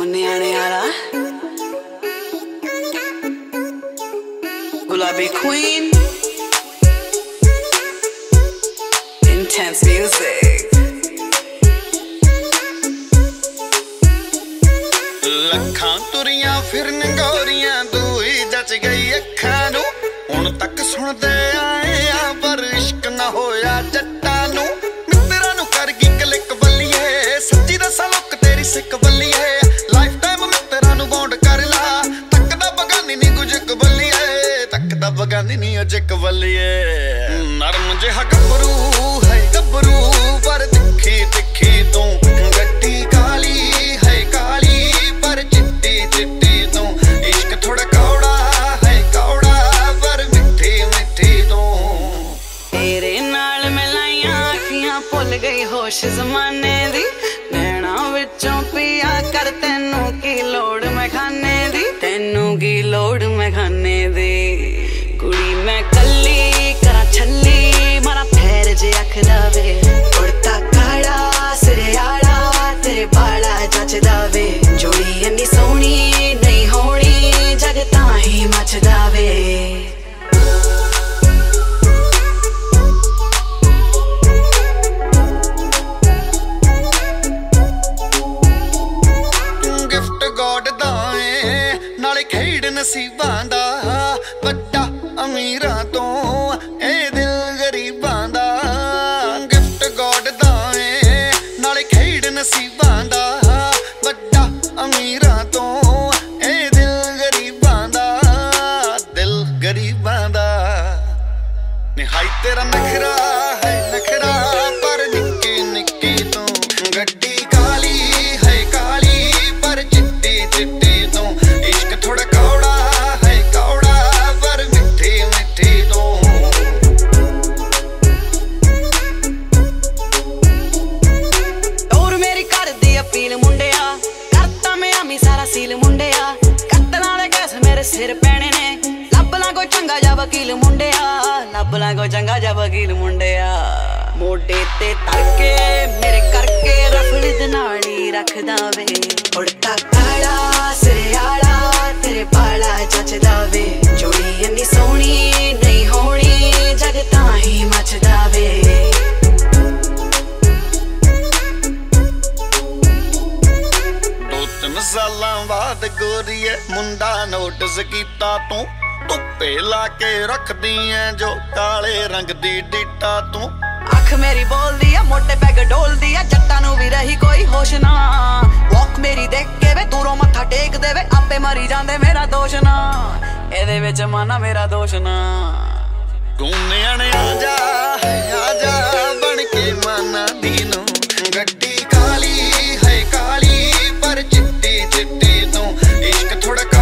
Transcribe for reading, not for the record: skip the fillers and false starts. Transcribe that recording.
ਨਿਆਣੇ ਵਾਲਾ ਗੁਲਾਬੀ queen intense music ਲੱਖਾਂ ਤੁਰੀਆਂ ਫਿਰਨ ਗੋਰੀਆਂ ਤੂੰ ਹੀ ਜੱਚ ਗਈ ਅੱਖਾਂ ਨੂੰ ਹੁਣ ਤੱਕ ਸੁਣਦੇ ਆਏ ਆ ਪਰ ਇਸ਼ਕ ਨਾ ਹੋਇਆ ਜੱਟਾਂ ਨੂੰ ਮਿੱਤਰਾਂ ਨੂੰ ਕਰ ਗਈ ਕਲਿੱਕ ਬੱਲੀਏ ਸੱਚੀ ਦੱਸਾਂ ਲੋਕ ਤੇਰੀ ਸਿੱਕ ਬੱਲੀਏ ਲਾਈਫ ਟਾਈਮ ਮਿੱਤਰਾਂ ਨੂੰ ਬੌਂਡ ਕਰ ਲਾ ਤੱਕਦਾ ਬਗਾਨੀ ਨੀ ਗੁਜਕ ਬੱਲੀਏ ਤੱਕਦਾ ਬਗਾਨੀ ਨੀ ਅਜਕ ਬੱਲੀਏ ਨਰਮ ਜਿਹਾ ਗੱਭਰੂ ਹੈ ਗੱਭਰੂ ਪਰ ਤਿੱਖੀ ਤਿੱਖੀ ਤੂੰ ਗੱਡੀ ਕਾਲੀ ਹੈ ਕਾਲੀ ਪਰ ਚਿੱਟੀ ਚਿੱਟੀ ਤੂੰ ਇਸ਼ਕ ਥੋੜਾ ਕੌੜਾ ਹੈ ਕੌੜਾ ਪਰ ਮਿੱਠੀ ਮਿੱਠੀ ਤੂੰ ਤੇਰੇ ਨਾਲ ਮੈਂ ਲਾਈਆਂ ਅੱਖੀਆਂ ਭੁੱਲ ਗਈ ਹੋਸ਼ ਜ਼ਮਾਨੇ ਦੀ ਨੈਣਾ ਵਿੱਚੋਂ ਪਿਆ ਕਰ ਤੈਨੂੰ ਕੀ ਲੋੜ ਮੈਂ ਖਾਨੇ ਦੀ ਤੈਨੂੰ ਕੀ ਲੋੜ ਮੈਂ ਖਾਨੇ ਦੀ ਕੁੜੀ ਮੈਂ ਕੱਲੀ ਕਰਾਂ ਛੱਲੀ ਮਾਰਾ ਫੇਰ ਜੇ ਅੱਖ ਦਾਵੇ ਕੁੜਤਾ ਕਾਲਾ ਸਿਰੇ ਆਲਾ ਤੇਰੇ ਬਾਲਾ ਜੱਚਦਾ ਵੇ ਜੋੜੀ ਇੰਨੀ ਸੋਹਣੀ ਨਹੀਂ ਹੋਣੀ ਜਗ ਤਾਂ ਹੀ ਮੱਚਦਾ ਵੇ ਖੇਡ ਨਸੀਬਾਂ ਦਾ ਵੱਡਾ ਅਮੀਰਾਂ ਤੋਂ ਇਹ ਦਿਲ ਗਰੀਬਾਂ ਦਾ ਗਿਫਟ ਗੋਡ ਦਾ ਏ ਨਾਲੇ ਖੇਡ ਨਸੀਬਾਂ ਦਾ ਵੱਡਾ ਅਮੀਰਾਂ ਤੋਂ ਇਹ ਦਿਲ ਗਰੀਬਾਂ ਦਾ ਨਿਹਾਈ ਤੇਰਾ ਨਖਰਾ ਹੈ ਨਖਰਾ ਪਰ ਨਿੱਕੀ ਨਿੱਕੀ ਤੂੰ ਗੱਡੀ ਕਾਲੀ ਹੈ ਕਾਲੀ ਪਰ ਚਿੱਟੀ ਚਿੱਟੀ ਤੂੰ ਇਸ਼ਕ ਥੋੜਾ ਕੌੜਾ ਹੈ ਕੌੜਾ ਪਰ ਮਿੱਠੀ ਮਿੱਠੀ ਤੂੰ ਟੋਰ ਮੇਰੀ ਕਰਦੀ ਅਪੀਲ ਮੁੰਡਿਆ ਕਰਤਾ ਮੈਂ ਆਮੀ ਸਾਰਾ ਸੀਲ ਮੁੰਡਿਆ ਕਤਲਾਂ ਦੇ ਕੈਸ ਮੇਰੇ ਸਿਰ ਪੈਣੇ ਨੇ ਲੱਭ ਲਾਂ ਕੋਈ ਚੰਗਾ ਜਾ ਵਕੀਲ ਮੁੰਡਿਆ ਲੱਭ ਲਾਂ ਕੋਈ ਚੰਗਾ ਜਾ ਵਕੀਲ ਮੁੰਡਿਆ ਮੋਢੇ ਤੇ ਤੜਕੇ ਮੇਰੇ ਕਰਕੇ ਰਫਲ ਦੇ ਨਾਲ ਹੀ ਰੱਖਦਾ ਵੇ ਉੜਤਾ ਕਾਲਾ ਸਿਰੇ ਆਲਾ ਤੇਰੇ ਬਾਲਾ ਜੱਚਦਾ ਵੇ ਜੋੜੀ ਇੰਨੀ ਸੋਹਣੀ ਨਹੀਂ ਹੋਣੀ ਜਗ ਤਾਂ ਹੀ ਮੱਚਦਾ ਵੇ ਦੋ ਤਿੰਨ ਸਾਲਾਂ ਬਾਅਦ ਗੋਰੀਏ ਮੁੰਡਾ ਨੋਟਿਸ ਕੀਤਾ ਤੂੰ ਧੁੱਪੇ ਲਾ ਕੇ ਰੱਖਦੀ ਐ ਜੋ ਕਾਲੇ ਰੰਗ ਦੀ ਡੀਟਾ ਤੂੰ ਅੱਖ ਮੇਰੀ ਬੋਲਦੀ ਆ ਮੋਟੇ ਪੈਗ ਡੋਲਦੀ ਆ ਜੱਟਾਂ ਨੂੰ ਵੀ ਰਹੀ ਕੋਈ ਹੋਸ਼ ਨਾ ਵਾਕ ਮੇਰੀ ਦੇਖ ਕੇ ਵੇ ਦੂਰੋਂ ਮੱਥਾ ਟੇਕ ਦੇਵੇ ਆਪੇ ਮਰੀ ਜਾਂਦੇ ਮੇਰਾ ਦੋਸ਼ ਨਾ ਇਹਦੇ ਵਿੱਚ ਮਾਨਾ ਮੇਰਾ ਦੋਸ਼ ਨਾ ਤੂੰ ਨਿਆਣੇ ਆ ਜਾ ਬਣ ਕੇ ਮਾਨਾ ਦੀ ਨੂੰ ਗੱਡੀ ਕਾਲੀ ਹੈ ਕਾਲੀ ਪਰ ਚਿੱਟੀ ਚਿੱਟੀ ਤੂੰ ਇਸ਼ਕ ਥੋੜਾ